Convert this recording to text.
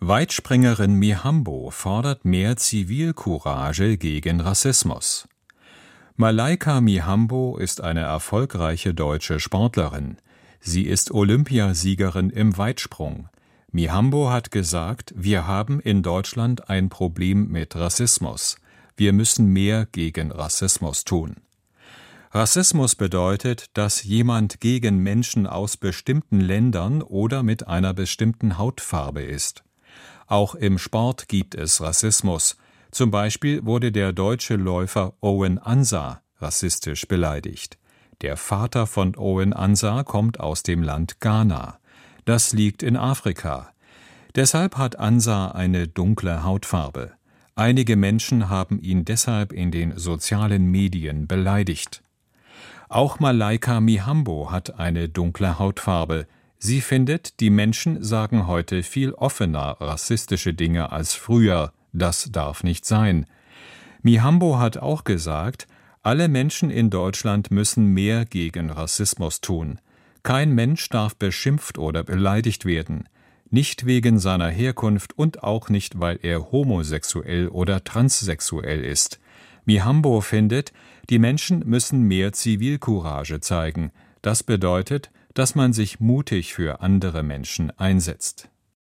Weitspringerin Mihambo fordert mehr Zivilcourage gegen Rassismus. Malaika Mihambo ist eine erfolgreiche deutsche Sportlerin. Sie ist Olympiasiegerin im Weitsprung. Mihambo hat gesagt, wir haben in Deutschland ein Problem mit Rassismus. Wir müssen mehr gegen Rassismus tun. Rassismus bedeutet, dass jemand gegen Menschen aus bestimmten Ländern oder mit einer bestimmten Hautfarbe ist. Auch im Sport gibt es Rassismus. Zum Beispiel wurde der deutsche Läufer Owen Ansah rassistisch beleidigt. Der Vater von Owen Ansah kommt aus dem Land Ghana. Das liegt in Afrika. Deshalb hat Ansah eine dunkle Hautfarbe. Einige Menschen haben ihn deshalb in den sozialen Medien beleidigt. Auch Malaika Mihambo hat eine dunkle Hautfarbe. Sie findet, die Menschen sagen heute viel offener rassistische Dinge als früher. Das darf nicht sein. Mihambo hat auch gesagt, alle Menschen in Deutschland müssen mehr gegen Rassismus tun. Kein Mensch darf beschimpft oder beleidigt werden. Nicht wegen seiner Herkunft und auch nicht, weil er homosexuell oder transsexuell ist. Mihambo findet, die Menschen müssen mehr Zivilcourage zeigen. Das bedeutet, dass man sich mutig für andere Menschen einsetzt.